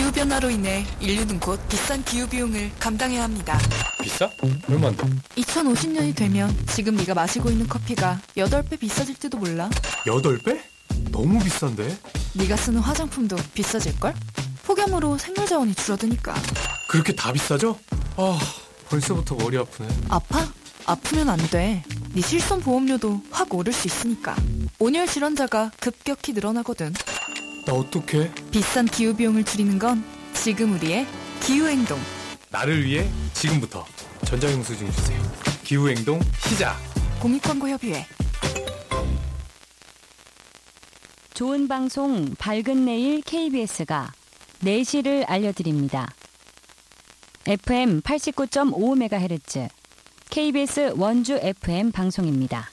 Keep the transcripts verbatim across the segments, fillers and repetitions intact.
기후변화로 인해 인류는 곧 비싼 기후비용을 감당해야 합니다. 비싸? 얼마인데? 이천오십 년이 되면 지금 네가 마시고 있는 커피가 여덟 배 비싸질지도 몰라. 여덟 배? 너무 비싼데? 네가 쓰는 화장품도 비싸질걸? 폭염으로 생물자원이 줄어드니까. 그렇게 다 비싸져? 아, 벌써부터 머리 아프네. 아파? 아프면 안 돼. 네 실손보험료도 확 오를 수 있으니까. 온열 질환자가 급격히 늘어나거든. 나 어떡해? 비싼 기후비용을 줄이는 건 지금 우리의 기후행동. 나를 위해 지금부터 전자영수증 주세요. 기후행동 시작. 공익광고협의회. 좋은 방송 밝은 내일 케이비에스가 네 시를 알려드립니다. 에프엠 팔십구 점 오 메가헤르츠 케이비에스 원주 에프엠 방송입니다.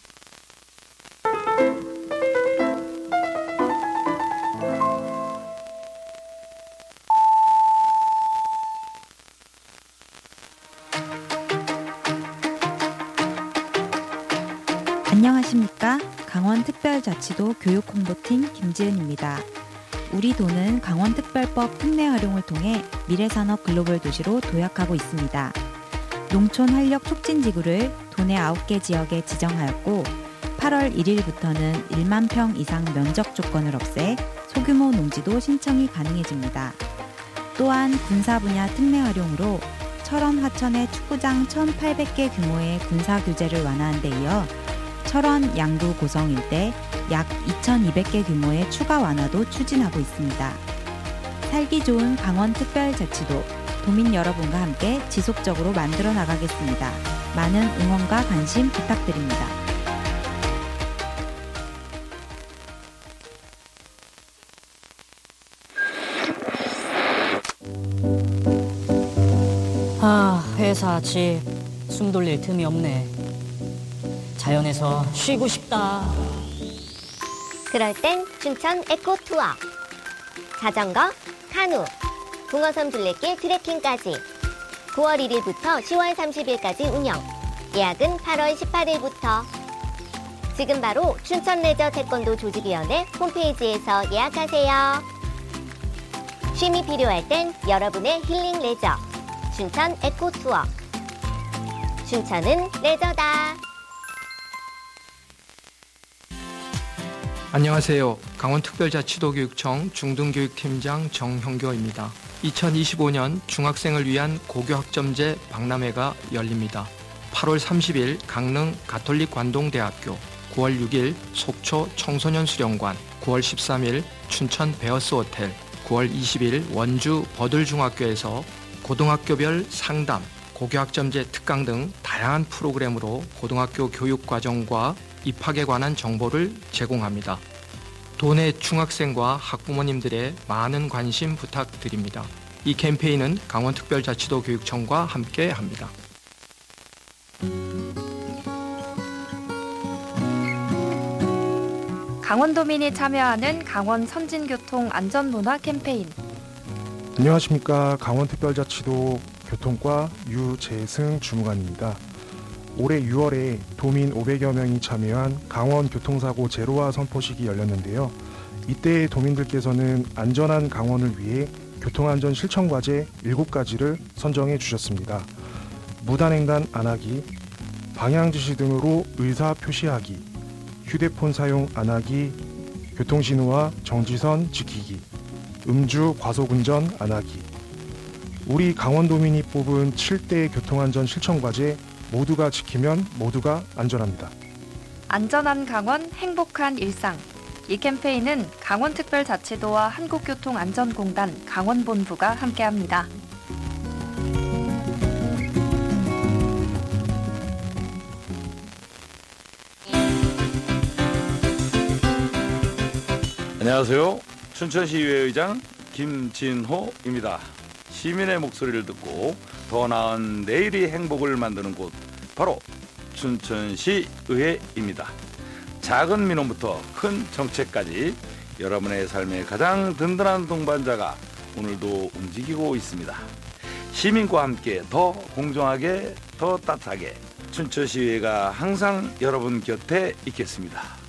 안녕하십니까? 강원특별자치도 교육홍보팀 김지은입니다. 우리 도는 강원특별법 특례 활용을 통해 미래산업 글로벌 도시로 도약하고 있습니다. 농촌 활력 촉진 지구를 도내 아홉 개 지역에 지정하였고 팔월 일일부터는 일만 평 이상 면적 조건을 없애 소규모 농지도 신청이 가능해집니다. 또한 군사 분야 특례 활용으로 철원 하천의 축구장 천팔백 개 규모의 군사 규제를 완화한 데 이어 철원 양구 고성 일대 약 이천이백 개 규모의 추가 완화도 추진하고 있습니다. 살기 좋은 강원특별자치도 도민 여러분과 함께 지속적으로 만들어 나가겠습니다. 많은 응원과 관심 부탁드립니다. 아, 회사, 집, 숨 돌릴 틈이 없네. 자연에서 쉬고 싶다. 그럴 땐 춘천 에코투어. 자전거, 카누, 붕어섬 둘레길 트레킹까지 구월 일일부터 시월 삼십일까지 운영. 예약은 팔월 십팔일부터. 지금 바로 춘천레저 태권도 조직위원회 홈페이지에서 예약하세요. 쉼이 필요할 땐 여러분의 힐링 레저. 춘천 에코투어. 춘천은 레저다. 안녕하세요. 강원특별자치도교육청 중등교육팀장 정형교입니다. 이천이십오 년 중학생을 위한 고교학점제 박람회가 열립니다. 팔월 삼십일 강릉 가톨릭관동대학교, 구월 육일 속초 청소년수련관, 구월 십삼일 춘천 베어스호텔, 구월 이십일 원주 버들중학교에서 고등학교별 상담, 고교학점제 특강 등 다양한 프로그램으로 고등학교 교육과정과 입학에 관한 정보를 제공합니다. 도내 중학생과 학부모님들의 많은 관심 부탁드립니다. 이 캠페인은 강원특별자치도 교육청과 함께합니다. 강원도민이 참여하는 강원 선진교통 안전문화 캠페인. 안녕하십니까. 강원특별자치도 교통과 유재승 주무관입니다. 올해 유월에 도민 오백여 명이 참여한 강원 교통사고 제로화 선포식이 열렸는데요. 이때 도민들께서는 안전한 강원을 위해 교통안전 실천과제 일곱 가지를 선정해 주셨습니다. 무단횡단 안하기, 방향지시 등으로 의사 표시하기, 휴대폰 사용 안하기, 교통신호와 정지선 지키기, 음주 과속운전 안하기. 우리 강원도민이 뽑은 칠 대 교통안전 실천과제 모두가 지키면 모두가 안전합니다. 안전한 강원, 행복한 일상. 이 캠페인은 강원특별자치도와 한국교통안전공단 강원본부가 함께합니다. 안녕하세요. 춘천시의회의장 김진호입니다. 시민의 목소리를 듣고 더 나은 내일의 행복을 만드는 곳, 바로 춘천시의회입니다. 작은 민원부터 큰 정책까지 여러분의 삶의 가장 든든한 동반자가 오늘도 움직이고 있습니다. 시민과 함께 더 공정하게, 더 따뜻하게 춘천시의회가 항상 여러분 곁에 있겠습니다.